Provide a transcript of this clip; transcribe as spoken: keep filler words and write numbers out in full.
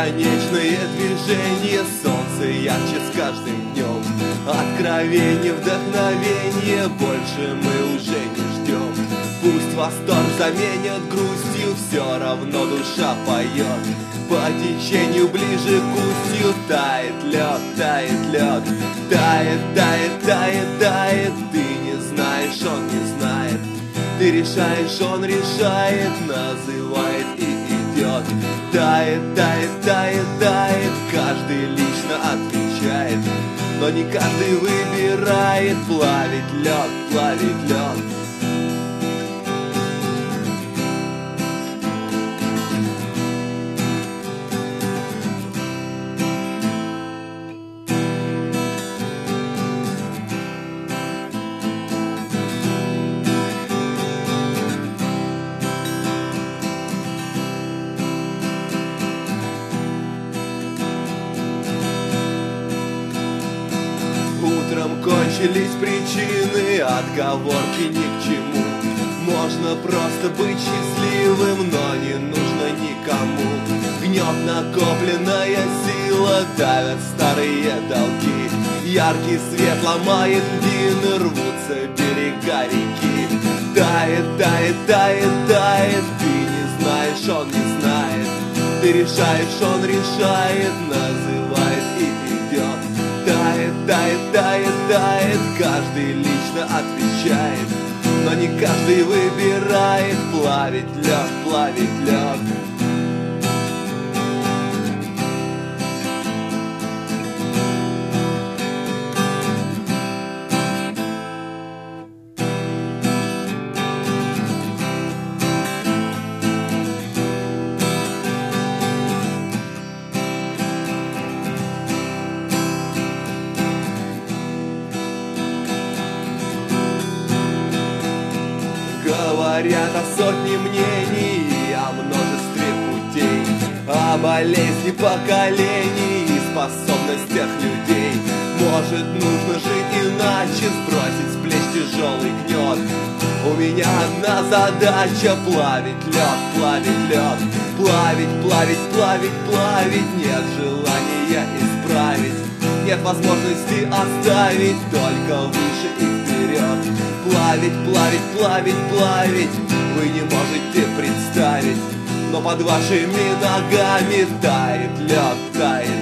бесконечное движение, солнце ярче с каждым днем. Откровение, вдохновение, больше мы уже не ждем. Пусть восторг заменят грустью, все равно душа поет. По течению ближе к устью тает лед, тает лед. Тает, тает, тает, тает. Ты не знаешь, он не знает. Ты решаешь, он решает, называет и идет. Тает, тает, тает, тает. Каждый лично отвечает, но не каждый выбирает. Плавить лед, плавить лед. Утром кончились причины, отговорки ни к чему. Можно просто быть счастливым, но не нужно никому. Гнет накопленная сила, давят старые долги. Яркий свет ломает льдины, рвутся берега реки. Тает, тает, тает, тает. Ты не знаешь, он не знает. Ты решаешь, он решает, называет и идет. Тает, тает, тает, тает. Каждый лично отвечает, но не каждый выбирает. Плавить лед, плавить лед. Говорят о сотне мнений и о множестве путей, о болезни поколений и способностях людей. Может, нужно жить иначе, сбросить с плеч тяжелый гнет. У меня одна задача — плавить лед, плавить лед. Плавить, плавить, плавить, плавить. Нет желания исправить, нет возможности оставить, только выше и вперед. Плавить, плавить, плавить, плавить. Вы не можете представить, но под вашими ногами тает лед, тает